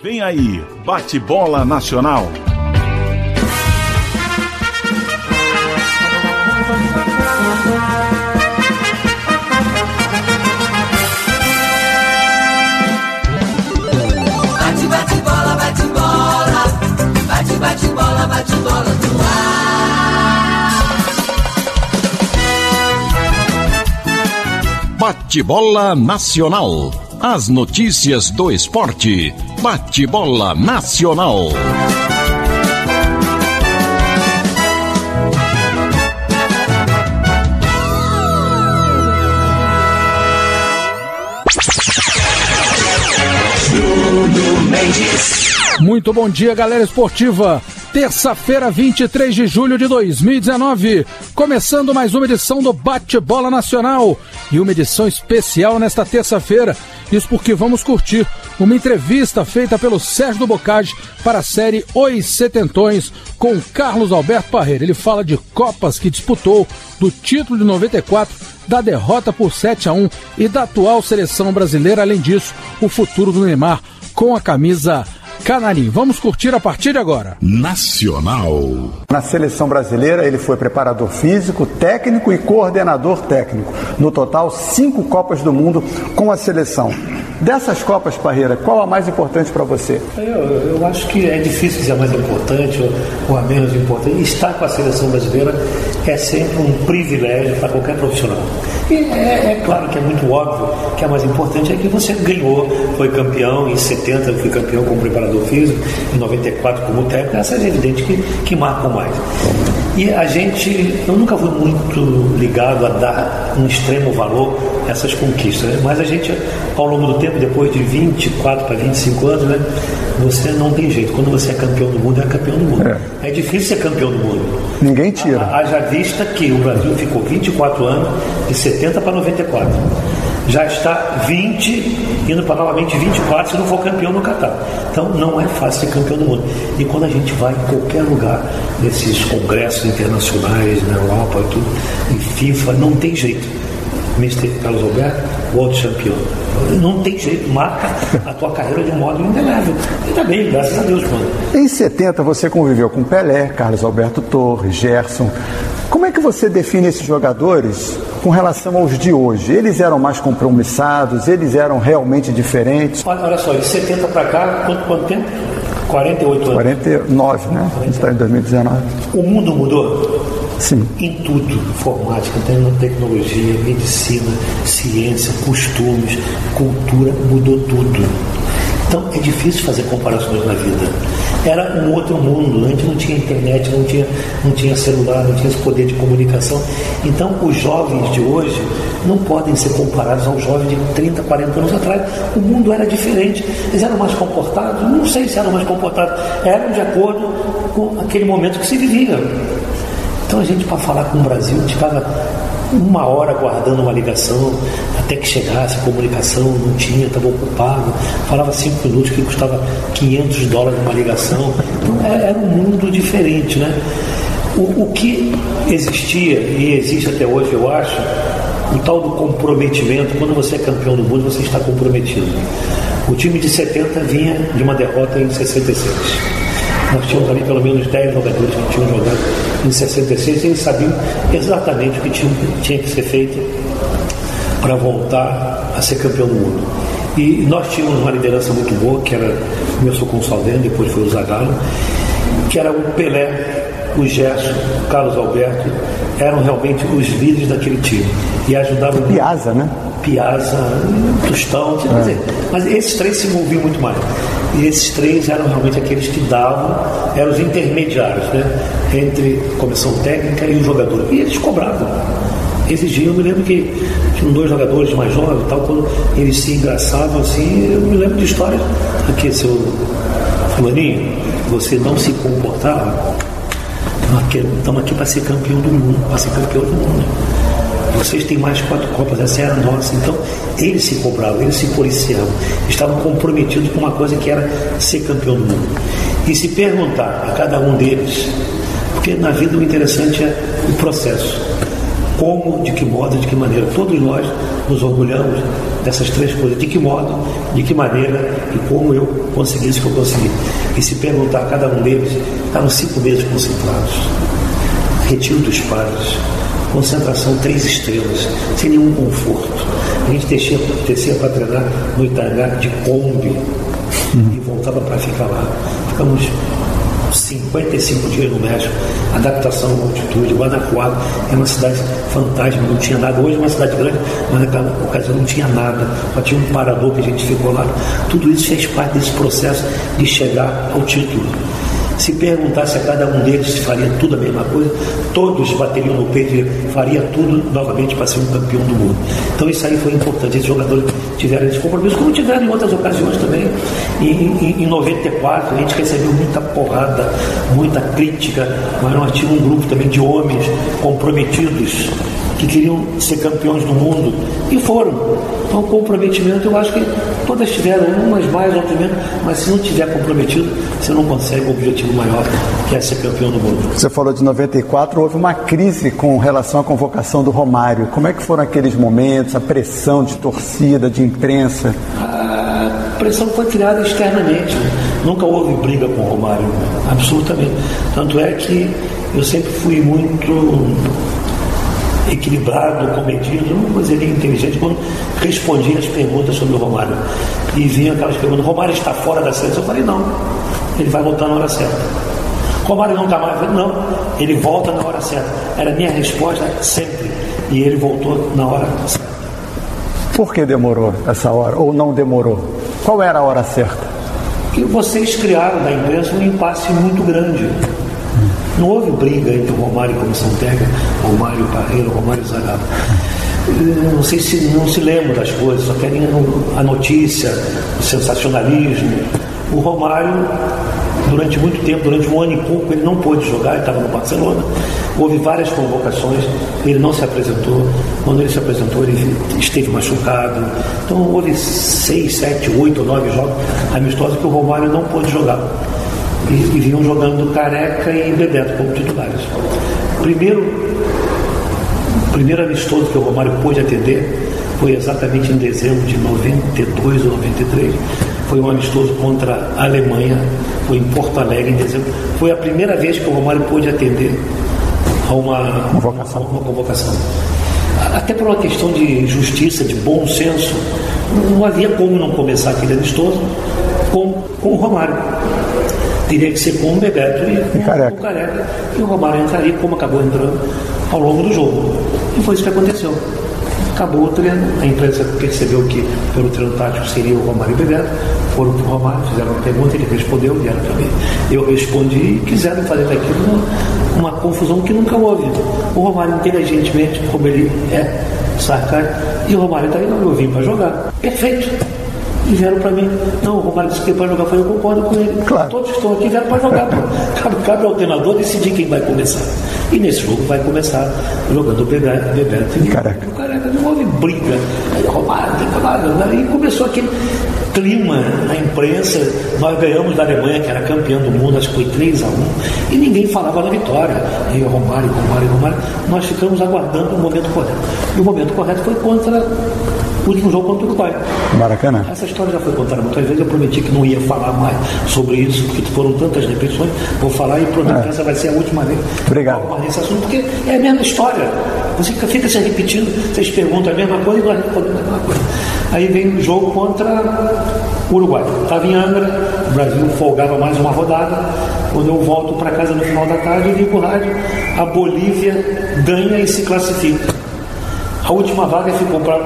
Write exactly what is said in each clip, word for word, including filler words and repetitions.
Vem aí, Bate-Bola Nacional. Bate, bate, bola, bate, bola. Bate, bate, bola, bate, bola no ar. Bate-Bola Nacional. As notícias do esporte. Bate-Bola Nacional. Muito bom dia, galera esportiva. Terça-feira, vinte e três de julho de dois mil e dezenove, começando mais uma edição do Bate-Bola Nacional e uma edição especial nesta terça-feira. Isso porque vamos curtir uma entrevista feita pelo Sérgio do Boccagi para a série Os Setentões com Carlos Alberto Parreira. Ele fala de Copas que disputou, do título de noventa e quatro, da derrota por sete a um e da atual seleção brasileira. Além disso, o futuro do Neymar com a camisa Canarinho. Vamos curtir a partir de agora. Nacional. Na seleção brasileira, ele foi preparador físico, técnico e coordenador técnico. No total, cinco Copas do Mundo com a seleção. Dessas Copas, Parreira, qual a mais importante para você? Eu, eu acho que é difícil dizer a mais importante ou, ou a menos importante. Estar com a seleção brasileira é sempre um privilégio para qualquer profissional. E é, é claro que é muito óbvio que a mais importante é que você ganhou, foi campeão em setenta, eu fui campeão como preparador físico, em noventa e quatro como técnico. Essas é evidente que, que marcam mais. E a gente, eu nunca fui muito ligado a dar um extremo valor a essas conquistas, né? Mas a gente, ao longo do tempo, depois de vinte e quatro para vinte e cinco anos, né, você não tem jeito. Quando você é campeão do mundo, é campeão do mundo. É, é difícil ser campeão do mundo. Ninguém tira. Haja vista que o Brasil ficou vinte e quatro anos, de setenta para noventa e quatro. Já está vinte, indo para novamente vinte e quatro se não for campeão no Catar. Então não é fácil ser campeão do mundo. E quando a gente vai em qualquer lugar, nesses congressos internacionais, na Europa, tudo, em FIFA, não tem jeito. mister Carlos Alberto, world champion. Não tem jeito, marca a tua carreira de um modo indelével. Ainda bem, graças a Deus, mano. Em setenta você conviveu com Pelé, Carlos Alberto Torres, Gerson. Como é que você define esses jogadores com relação aos de hoje? Eles eram mais compromissados? Eles eram realmente diferentes? Olha, olha só, de setenta para cá, quanto, quanto tempo? quarenta e oito anos. quarenta e nove, né? A gente está em dois mil e dezenove. O mundo mudou? Sim. Em tudo, informática, tecnologia, medicina, ciência, costumes, cultura, mudou tudo. Então é difícil fazer comparações na vida. Era um outro mundo, antes não tinha internet, não tinha, não tinha celular, não tinha esse poder de comunicação. Então os jovens de hoje não podem ser comparados aos jovens de trinta, quarenta anos atrás. O mundo era diferente, eles eram mais comportados, não sei se eram mais comportados, eram de acordo com aquele momento que se vivia. Então a gente, para falar com o Brasil, a gente ficava uma hora guardando uma ligação até que chegasse a comunicação, não tinha, estava ocupado, falava cinco minutos que custava quinhentos dólares uma ligação. Então era um mundo diferente, né? O, o que existia e existe até hoje, eu acho, o tal do comprometimento. Quando você é campeão do mundo, você está comprometido. O time de setenta vinha de uma derrota em sessenta e seis. Nós tínhamos ali pelo menos dez jogadores que tinham jogado em sessenta e seis e eles sabiam exatamente o que tinha, tinha que ser feito para voltar a ser campeão do mundo. E nós tínhamos uma liderança muito boa, que era, começou com o Saldanha, depois foi o Zagallo, que era o Pelé, o Gerson, o Carlos Alberto, eram realmente os líderes daquele time. E ajudavam... Piazza, né? Piazza, Tostão, quer dizer, mas esses três se envolviam muito mais. E esses três eram realmente aqueles que davam, eram os intermediários, né, entre a comissão técnica e o jogador. E eles cobravam, exigiam. Eu me lembro que tinham dois jogadores mais jovens e tal, quando eles se engraçavam assim, eu me lembro de histórias. Aqui, seu fulaninho, você não se comportava, estamos aqui para ser campeão do mundo, para ser campeão do mundo. Vocês têm mais quatro Copas, essa era a nossa. Então, eles se cobravam, eles se policiavam, estavam comprometidos com uma coisa que era ser campeão do mundo. E se perguntar a cada um deles, porque na vida o interessante é o processo. Como, de que modo, de que maneira. Todos nós nos orgulhamos dessas três coisas. De que modo, de que maneira e como eu consegui isso que eu consegui. E se perguntar a cada um deles, estavam cinco meses concentrados. Retiro dos padres, concentração três estrelas, sem nenhum conforto. A gente descia, descia para treinar no Itangá de Kombi hum. e voltava para ficar lá. Ficamos cinquenta e cinco dias no México, adaptação à altitude. Guanajuato é uma cidade fantasma, não tinha nada. Hoje é uma cidade grande, mas naquela ocasião não tinha nada, só tinha um parador que a gente ficou lá. Tudo isso fez parte desse processo de chegar ao título. Se perguntasse a cada um deles se faria tudo a mesma coisa, todos bateriam no peito e faria tudo novamente para ser um campeão do mundo. Então isso aí foi importante. Esses jogadores tiveram esse compromisso, como tiveram em outras ocasiões também. E, em, em noventa e quatro a gente recebeu muita porrada, muita crítica, mas nós tínhamos um grupo também de homens comprometidos que queriam ser campeões do mundo e foram. Então, comprometimento, eu acho que todas tiveram, umas mais, outras menos, mas se não tiver comprometido, você não consegue o objetivo maior, que é ser campeão do mundo. Você falou de noventa e quatro, houve uma crise com relação à convocação do Romário. Como é que foram aqueles momentos, a pressão de torcida, de imprensa? A pressão foi criada externamente, né? Nunca houve briga com o Romário, absolutamente. Tanto é que eu sempre fui muito equilibrado, comedido, uma coisa inteligente quando respondia as perguntas sobre o Romário. E vinha aquelas perguntas: Romário está fora da seleção? Eu falei: não, ele vai voltar na hora certa. Romário não está mais? Eu falei: não, ele volta na hora certa. Era a minha resposta sempre. E ele voltou na hora certa. Por que demorou essa hora? Ou não demorou? Qual era a hora certa? E vocês criaram na imprensa um impasse muito grande. Não houve briga entre o Romário e a comissão técnica, Romário Parreira, Romário Zagallo. Não sei se não se lembram das coisas, só querem a notícia, o sensacionalismo. O Romário, durante muito tempo, durante um ano e pouco, ele não pôde jogar, ele estava no Barcelona. Houve várias convocações, ele não se apresentou. Quando ele se apresentou, ele esteve machucado. Então houve seis, sete, oito ou nove jogos amistosos que o Romário não pôde jogar. E, e vinham jogando Careca e Bebeto como titulares. Primeiro, o primeiro amistoso que o Romário pôde atender foi exatamente em dezembro de noventa e dois ou noventa e três. Foi um amistoso contra a Alemanha, foi em Porto Alegre em dezembro. Foi a primeira vez que o Romário pôde atender a uma convocação. Uma convocação. Até por uma questão de justiça, de bom senso, não havia como não começar aquele amistoso com, com o Romário. Teria que ser com o Bebeto e com, e Careca. com o Careca. E o Romário entraria, como acabou entrando ao longo do jogo. E foi isso que aconteceu. Acabou o treino, a imprensa percebeu que pelo treino tático seria o Romário e o Bebeto, foram para o Romário, fizeram uma pergunta, ele respondeu, vieram para mim. Eu respondi e quiseram fazer daquilo uma, uma confusão que nunca houve. O Romário, inteligentemente, como ele é sarcástico, e o Romário está aí, não, eu vim para jogar. Perfeito. E vieram para mim: não, o Romário disse que para jogar, foi, eu concordo com ele. Claro. Todos que estão aqui vieram para jogar. Cabe, cabe ao treinador decidir quem vai começar. E nesse jogo vai começar jogando o Bebeto, Bebeto e Careca. o Careca. Não houve briga. Aí, Romário, tem que falar. E começou aquele clima na imprensa. Nós ganhamos da Alemanha, que era campeã do mundo, acho que foi três a um, e ninguém falava da vitória. E Romário, Romário, Romário. Nós ficamos aguardando o momento correto. E o momento correto foi contra o último jogo contra o Uruguai. Maracanã. Essa história já foi contada muitas vezes. Eu prometi que não ia falar mais sobre isso, porque foram tantas repetições. Vou falar e prometo que essa vai ser a última vez. Obrigado. Nesse assunto, porque é a mesma história. Você fica se repetindo, vocês perguntam a mesma coisa e nós respondemos a mesma coisa. Aí vem o jogo contra o Uruguai. Estava em Angra, o Brasil folgava mais uma rodada. Quando eu volto para casa no final da tarde, eu ligo o rádio, a Bolívia ganha e se classifica. A última vaga ficou para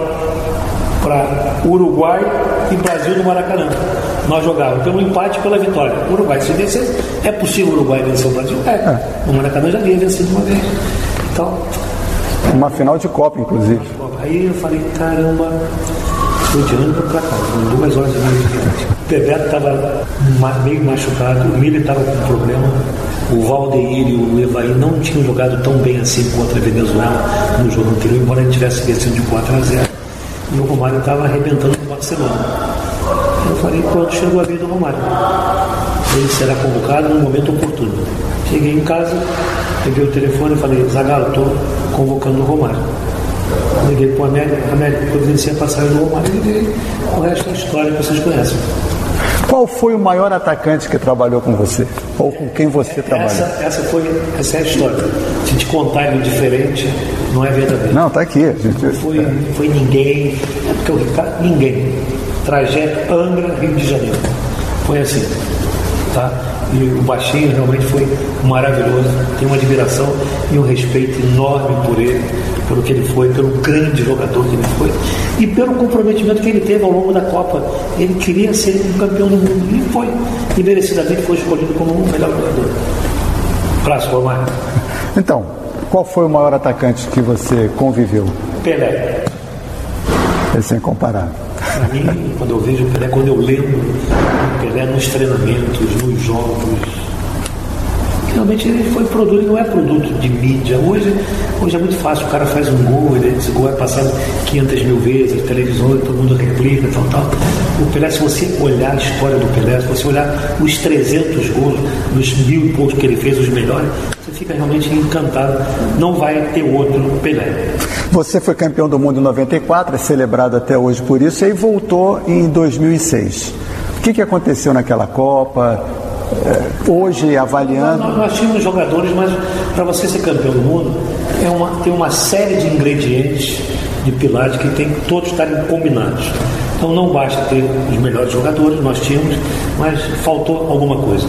para Uruguai e Brasil no Maracanã. Nós jogávamos pelo empate e pela vitória. O Uruguai se vencer, é possível o Uruguai vencer o Brasil? É. é. O Maracanã já havia vencido uma vez. Então, uma final de Copa, inclusive. Aí eu falei: caramba, fui de Angra para cá, com duas horas e meia de viagem. O Bebeto estava meio machucado, o Miller estava com problema, o Valdeir e o Evaí não tinham jogado tão bem assim contra a Venezuela no jogo anterior, embora ele tivesse vencido de quatro a zero. E o Romário estava arrebentando no Barcelona. Eu falei: pronto, chegou a vez do Romário. ele será convocado no momento oportuno. Cheguei em casa, peguei o telefone e falei, Zagallo, estou convocando o Romário. Liguei para o Américo, Américo providencia a passagem do Romário e liguei. O resto é história que vocês conhecem. Qual foi o maior atacante que trabalhou com você? Ou com quem você trabalhou? Essa, essa, foi, essa é a história. Se te contar algo diferente, não é verdadeiro. Não, está aqui. Gente... Foi, foi ninguém, é porque o Ricardo, ninguém. Trajeto Angra, Rio de Janeiro. Foi assim. Tá? E o baixinho realmente foi maravilhoso. Tenho uma admiração e um respeito enorme por ele, pelo que ele foi, pelo grande jogador que ele foi e pelo comprometimento que ele teve ao longo da Copa. Ele queria ser um campeão do mundo e foi. E merecidamente foi escolhido como o melhor jogador. Clássico, Romário. Então, qual foi o maior atacante que você conviveu? Pelé. É sem comparar. Para mim, quando eu vejo o Pelé, quando eu lembro o Pelé nos treinamentos, nos jogos, realmente ele foi produto, ele não é produto de mídia. Hoje, hoje é muito fácil, o cara faz um gol, ele, esse gol é passado quinhentas mil vezes, televisões, todo mundo replica, tal, tal. O Pelé, se você olhar a história do Pelé, se você olhar os trezentos gols, dos mil e poucos que ele fez, os melhores, você fica realmente encantado. Não vai ter outro Pelé. Você foi campeão do mundo em noventa e quatro, é celebrado até hoje por isso, e aí voltou em dois mil e seis. O que, que aconteceu naquela Copa? É, hoje, avaliando... Nós, nós tínhamos jogadores, mas para você ser campeão do mundo, é uma, tem uma série de ingredientes, de pilares, que tem que todos estarem combinados. Então não basta ter os melhores jogadores, nós tínhamos, mas faltou alguma coisa.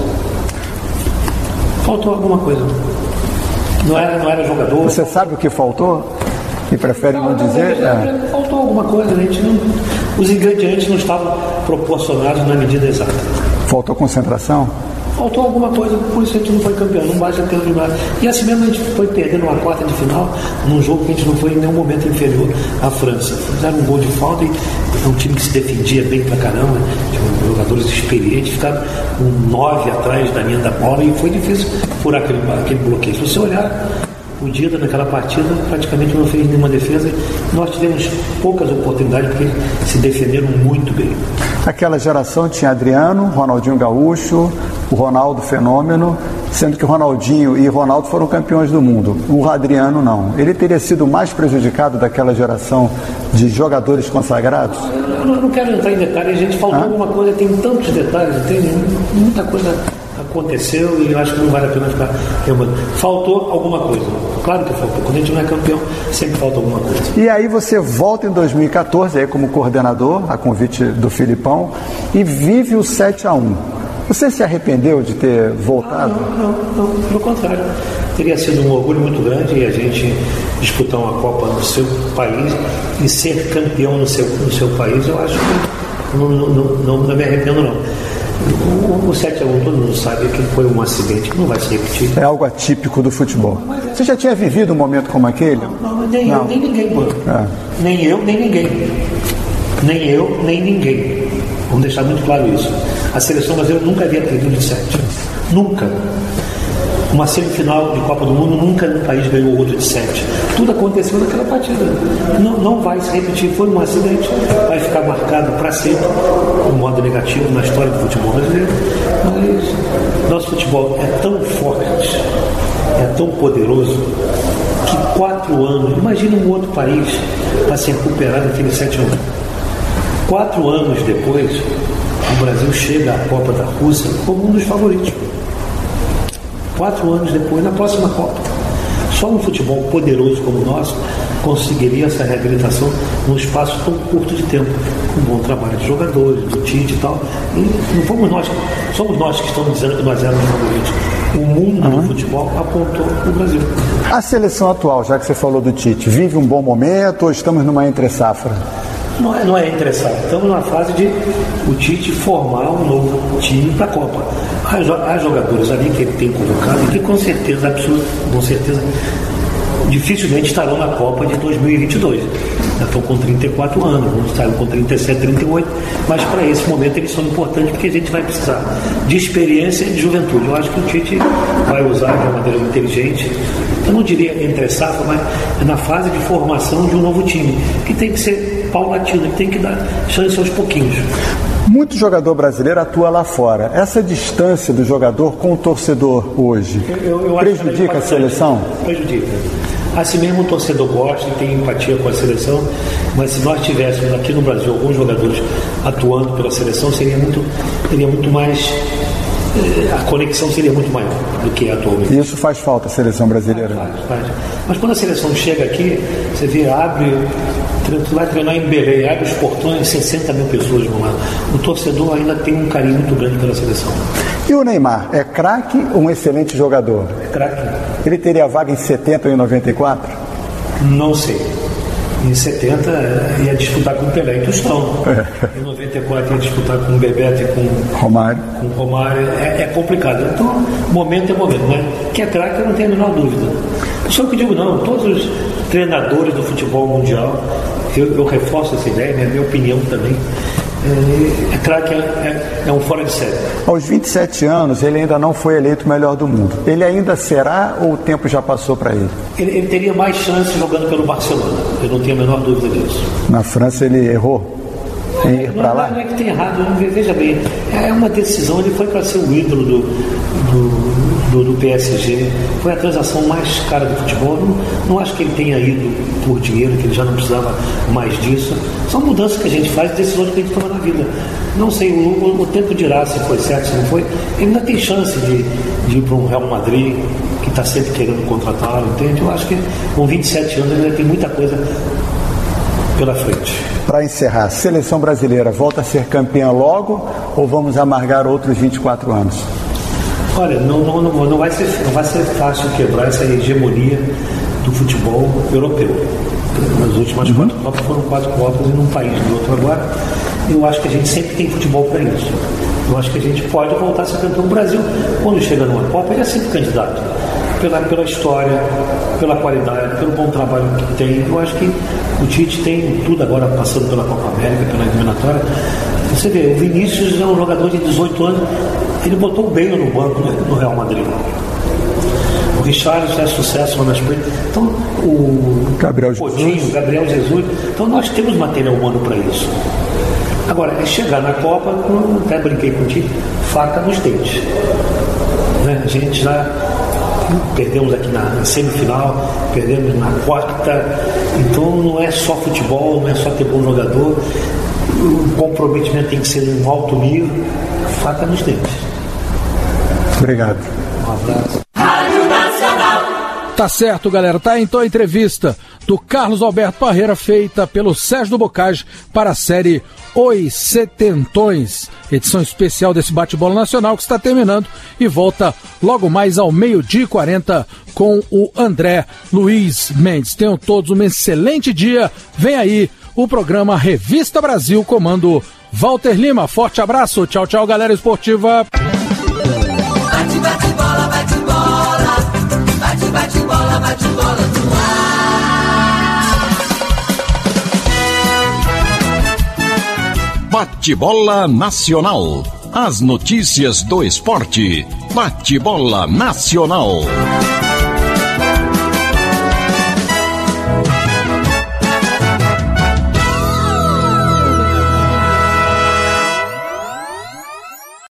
Faltou alguma coisa. Não era, não era jogador... Você sabe o que faltou? E prefere não, não dizer? É. Faltou alguma coisa, a gente não, os ingredientes não estavam proporcionados na medida exata. Faltou concentração? Faltou alguma coisa, por isso a gente não foi campeão, não basta ter jogado. E assim mesmo a gente foi perdendo uma quarta de final, num jogo que a gente não foi em nenhum momento inferior à França. Fizeram um gol de falta e é um time que se defendia bem pra caramba, tinha jogadores experientes, ficaram com nove atrás da linha da bola e foi difícil furar aquele, aquele bloqueio. Se você olhar, o Dida naquela partida praticamente não fez nenhuma defesa. Nós tivemos poucas oportunidades porque eles se defenderam muito bem. Aquela geração tinha Adriano, Ronaldinho Gaúcho, o Ronaldo Fenômeno, sendo que Ronaldinho e Ronaldo foram campeões do mundo. O Adriano não. Ele teria sido mais prejudicado daquela geração de jogadores consagrados? Eu não, eu não quero entrar em detalhes, a gente faltou ah? alguma coisa, tem tantos detalhes, tem muita coisa aconteceu e eu acho que não vale a pena ficar remando. Faltou alguma coisa. Claro que faltou. Quando a gente não é campeão, sempre falta alguma coisa. E aí você volta em dois mil e catorze, aí como coordenador, a convite do Filipão, e vive o sete a um. Você se arrependeu de ter voltado? Ah, não, não, não, pelo contrário. Teria sido um orgulho muito grande e a gente disputar uma Copa no seu país e ser campeão no seu, no seu país, eu acho que não, não, não, não me arrependo não. O, o sete a um, todo mundo sabe que foi um acidente que não vai se repetir. É algo atípico do futebol. É. Você já tinha vivido um momento como aquele? Não, não nem não. eu, nem ninguém, mano. É. Nem eu, nem ninguém. Nem eu, nem ninguém. Vamos deixar muito claro isso. A seleção brasileira nunca havia perdido de sete. Nunca. Uma semifinal de Copa do Mundo, nunca um país ganhou outro de sete. Tudo aconteceu naquela partida. Não, não vai se repetir. Foi um acidente, vai ficar marcado para sempre, de um modo negativo, na história do futebol brasileiro. Mas nosso futebol é tão forte, é tão poderoso, que quatro anos, imagine um outro país para se recuperar daquele sete a um. Quatro anos depois, o Brasil chega à Copa da Rússia como um dos favoritos. Quatro anos depois, na próxima Copa. Só um futebol poderoso como o nosso conseguiria essa reabilitação num espaço tão curto de tempo. Um bom trabalho de jogadores, do Tite e tal. E não fomos nós, somos nós que estamos dizendo que nós éramos favoritos. O mundo uhum. do futebol apontou o Brasil. A seleção atual, já que você falou do Tite, vive um bom momento ou estamos numa entre-safra? Não é, não é interessante. Estamos numa fase de o Tite formar um novo time para a Copa. Há, há jogadores ali que ele tem convocado e que com certeza, absoluta, com certeza, dificilmente estarão na Copa de dois mil e vinte e dois. Já estão com trinta e quatro anos, vamos estar com trinta e sete, trinta e oito, mas para esse momento eles são importantes porque a gente vai precisar de experiência e de juventude. Eu acho que o Tite vai usar de uma maneira inteligente, eu não diria entre safra, mas é na fase de formação de um novo time, que tem que ser paulatino, que tem que dar chance aos pouquinhos. muito jogador brasileiro atua lá fora. Essa distância do jogador com o torcedor hoje eu, eu prejudica a seleção? Prejudica. Assim mesmo o torcedor gosta e tem empatia com a seleção, mas se nós tivéssemos aqui no Brasil alguns jogadores atuando pela seleção, seria muito, seria muito mais... a conexão seria muito maior do que atualmente. E isso faz falta a seleção brasileira? Faz, faz. Mas quando a seleção chega aqui, você vê, abre, tu vai treinar em Belém, abre os portões, sessenta mil pessoas vão lá. O torcedor ainda tem um carinho muito grande pela seleção. E o Neymar, é craque ou um excelente jogador? É craque. Ele teria vaga em setenta ou em noventa e quatro? Não sei. Em setenta ia disputar com o Pelé e Tostão. Em noventa e quatro ia disputar com o Bebeto e com Romário. Com o Romário. É, é complicado. Então, momento é momento. Mas que é craque, eu não tenho a menor dúvida. Só que eu digo, não, todos os treinadores do futebol mundial, eu, eu reforço essa ideia, é a minha opinião também. É, é craque, é, é, é um fora de série. Aos vinte e sete anos, ele ainda não foi eleito o melhor do mundo. Ele ainda será ou o tempo já passou para ele? ele? Ele teria mais chance jogando pelo Barcelona. Eu não tenho a menor dúvida disso. Na França ele errou em ir para lá? Não é que tem errado, veja bem. É uma decisão, ele foi para ser o ídolo do, do, do, do P S G. Foi a transação mais cara do futebol. Não, não acho que ele tenha ido por dinheiro, que ele já não precisava mais disso. São mudanças que a gente faz, decisões que a gente toma na vida. Não sei, o, o, o tempo dirá se foi certo, se não foi. Ele ainda tem chance de, de ir para um Real Madrid, que está sempre querendo contratá-lo, entende? Eu acho que com vinte e sete anos ele ainda tem muita coisa pela frente. Para encerrar, a seleção brasileira volta a ser campeã logo ou vamos amargar outros vinte e quatro anos? Olha, não, não, não, não, vai ser, não vai ser fácil quebrar essa hegemonia do futebol europeu. Nas últimas uhum. quatro Copas foram quatro Copas e num país do outro agora. Eu acho que a gente sempre tem futebol para isso. Eu acho que a gente pode voltar a ser campeão. O Brasil, quando chega numa Copa, ele é sempre candidato. Pela, pela história, pela qualidade, pelo bom trabalho que tem. Eu acho que o Tite tem tudo agora passando pela Copa América, pela eliminatória. Você vê, o Vinícius é um jogador de dezoito anos, ele botou o Bale no banco no Real Madrid. O Richarlison é sucesso lá na Espanha. Então, o Gabriel Coutinho, Jesus. Gabriel Jesus. Então, nós temos material humano para isso. Agora, é chegar na Copa, até brinquei contigo, faca nos dentes. Né? A gente já perdemos aqui na, na semifinal, perdemos na quarta. Então, não é só futebol, não é só ter bom jogador. O comprometimento tem que ser em um alto nível. Faca nos dentes. Obrigado. Um abraço. Tá certo, galera. Tá então a entrevista do Carlos Alberto Parreira feita pelo Sérgio do Bocage para a série Os Setentões, edição especial desse bate-bola nacional que está terminando e volta logo mais ao meio-dia e quarenta com o André Luiz Mendes. Tenham todos um excelente dia. Vem aí o programa Revista Brasil, comando Walter Lima. Forte abraço. Tchau, tchau, galera esportiva. Bate, bate, bola, bate, bola. Bate, bate, bola, bate, bola no ar. Bate-bola Nacional. As notícias do esporte. Bate-bola Nacional.